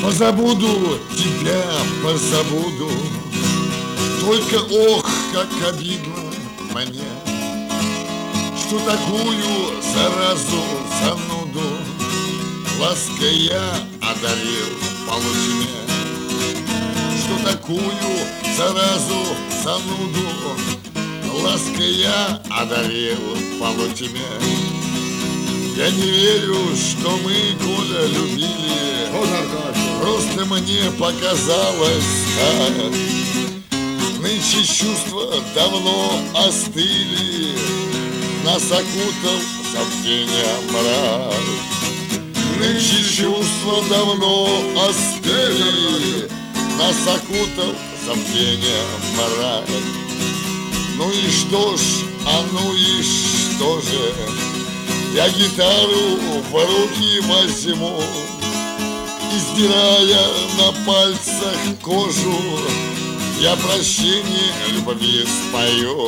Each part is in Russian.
Позабуду тебя, позабуду. Только ох, как обидно мне, что такую заразу, зануду лаской я одарил полутьме. Что такую заразу, зануду лаской я одарил полутьме. Я не верю, что мы, Коля, любили. Просто мне показалось так. Нынче чувства давно остыли, нас окутал забвение мрак. Нынче чувства давно остыли, нас окутал забвение мрак. Ну и что ж, ну и что же, я гитару в руки возьму, издирая на пальцах кожу, я прощение любви спою.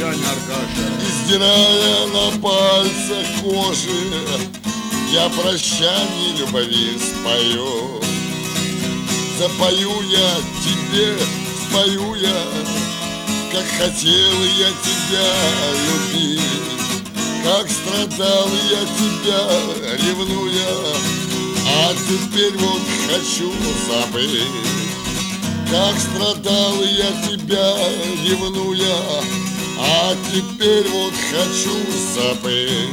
Издирая на пальцах кожи, я прощание любви спою. Запою я тебе, спою я, как хотел я тебя любить, как страдал я тебя, ревнуя, а теперь вот хочу забыть. Как страдал я тебя, ревнуя, а теперь вот хочу забыть.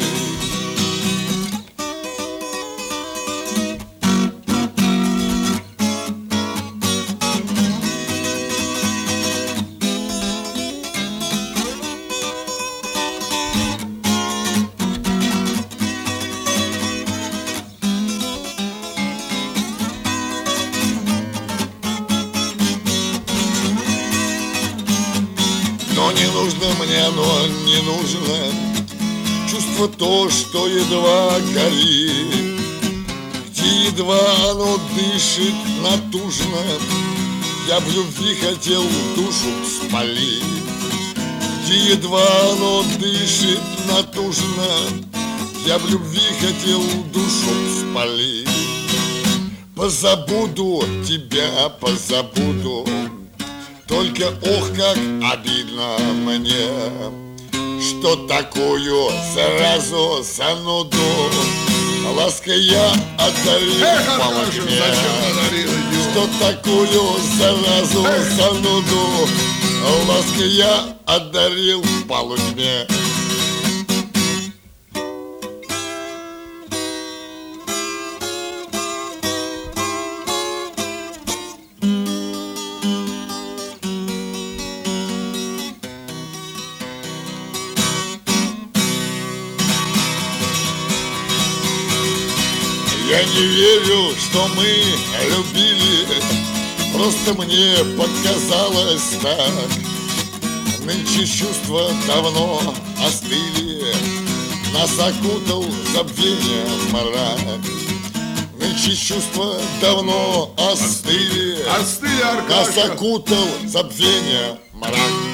Но не нужно мне, но не нужно чувство то, что едва горит, где едва оно дышит натужно. Я в любви хотел душу спалить, где едва оно дышит натужно. Я в любви хотел душу спалить. Позабуду тебя, позабуду. Только ох, как обидно мне, что такую заразу, зануду лаской я одарил полутьме. Что такую заразу, зануду лаской я одарил полутьме. Я не верю, что мы любили, просто мне показалось так. Нынче чувства давно остыли, нас окутал забвение мрак. Нынче чувства давно остыли, нас окутал забвение мрак.